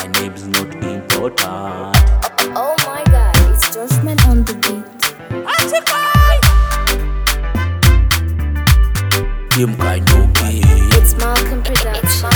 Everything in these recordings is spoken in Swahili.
my name's not important. Oh my god, it's Joshman on the beat. Him kind of gay. It's Malcolm Production.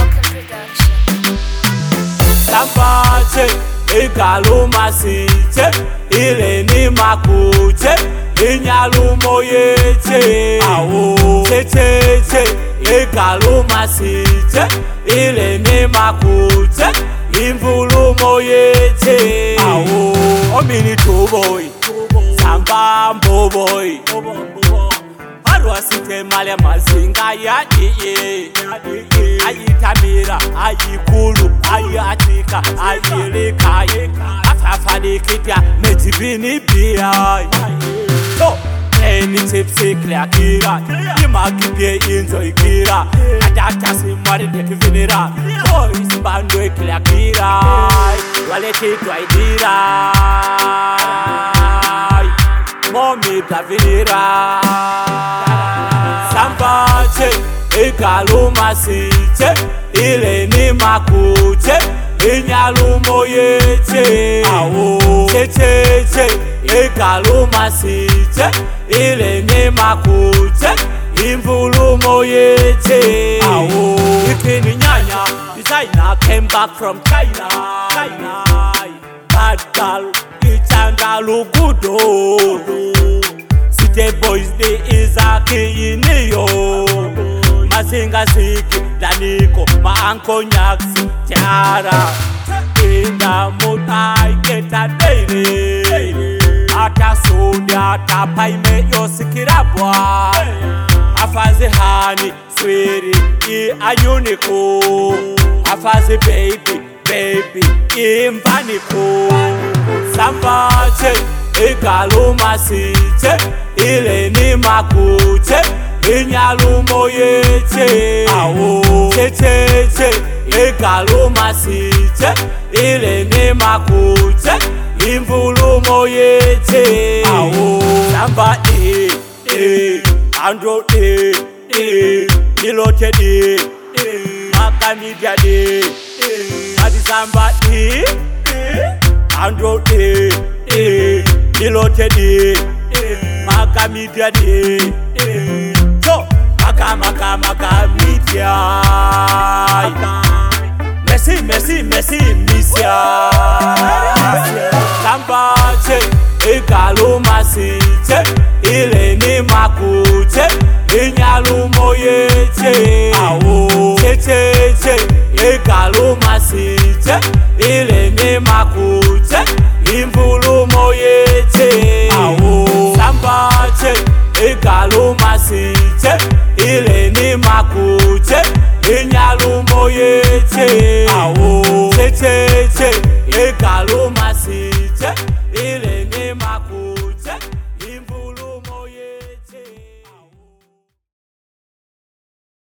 Sampache, ikaluma siche, ile ni makuche, inyalumo yeche. Awo, che, ikaluma siche, ile ni makuche, imvulumo yeche. Awo, omini tuboy, samba mboboy. Arwasite male mazinga ya iye. Ayitamira, ayikulu, ayatika, ayirika. Afafadikipya, metibini biya. So, any tipsy clear kira. Imakipye inzo ikira. Adakta simari dekivinira. Boys bandwe clear kira. Waleti dwaidira. Mommy Davinira Sampache, ikaluma siche, ile ni makuche, inyalumo yeche. Awo, che, ikaluma siche, ile ni makuche, imvulumo yeche. Awo, ikini nyanya, designer came back from China. Bad girl, ichanga lugudo. City boys de izaki iniyo. Mazinga siki, daniko, maanko nyaksi, tiara. Inda mutai keta daily. Ata sudi ata paime yosikirabwa. Afazi hani, swiri, I ayuniko. Afazi baby, imvaniko. Sampache, ikaluma siche, ile ni makuche, inyalumo yeche. Awo, che, ikaluma siche, ile ni makuche, imvulumo yeche. Awo, samba andro nilote makamidia adisamba andro nilote makamidia so makamidia Messi misia Sampache, ikaluma siche, ile ni makuche, inyalumo yeche. Awo, che, ikaluma siche, ile ni makuche, imvulumo yeche. Awo, Sampache, ikaluma siche, ile ni makuche, inyalumo yeche. Awo, che,